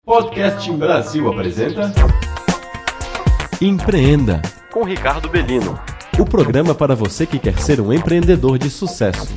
Podcast Brasil apresenta Empreenda, com Ricardo Bellino. o programa para você que quer ser um empreendedor de sucesso.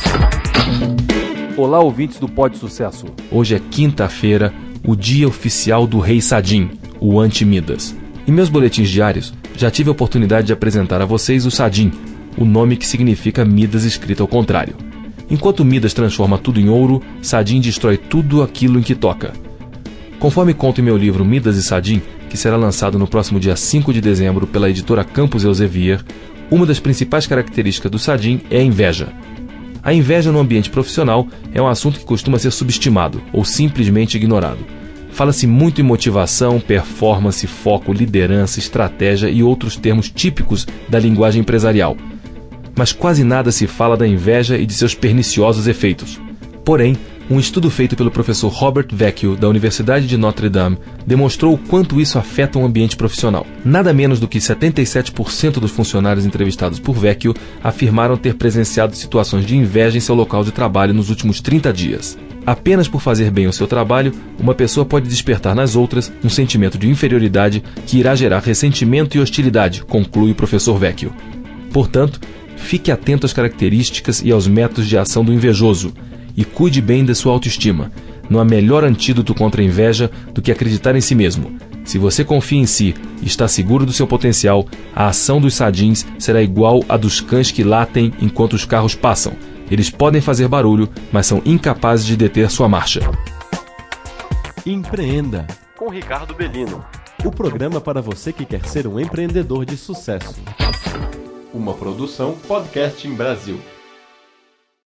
Olá, ouvintes do Pod Sucesso. Hoje é quinta-feira, o dia oficial do Rei Sadim, o Anti-Midas. Em meus boletins diários, já tive a oportunidade de apresentar a vocês o Sadim, o nome que significa Midas escrito ao contrário. Enquanto Midas transforma tudo em ouro, Sadim destrói tudo aquilo em que toca. Conforme conto em meu livro Midas e Sadim, que será lançado no próximo dia 5 de dezembro pela editora Campos Elsevier, uma das principais características do Sadim é a inveja. A inveja no ambiente profissional é um assunto que costuma ser subestimado ou simplesmente ignorado. Fala-se muito em motivação, performance, foco, liderança, estratégia e outros termos típicos da linguagem empresarial. Mas quase nada se fala da inveja e de seus perniciosos efeitos. Porém, um estudo feito pelo professor Robert Vecchio, da Universidade de Notre Dame, demonstrou o quanto isso afeta o ambiente profissional. Nada menos do que 77% dos funcionários entrevistados por Vecchio afirmaram ter presenciado situações de inveja em seu local de trabalho nos últimos 30 dias. Apenas por fazer bem o seu trabalho, uma pessoa pode despertar nas outras um sentimento de inferioridade que irá gerar ressentimento e hostilidade, conclui o professor Vecchio. Portanto, fique atento às características e aos métodos de ação do invejoso e cuide bem da sua autoestima. Não há melhor antídoto contra a inveja do que acreditar em si mesmo. Se você confia em si e está seguro do seu potencial, a ação dos sadins será igual à dos cães que latem enquanto os carros passam. Eles podem fazer barulho, mas são incapazes de deter sua marcha. Empreenda, Com Ricardo Bellino. o programa para você que quer ser um empreendedor de sucesso. uma produção Podcast Brasil.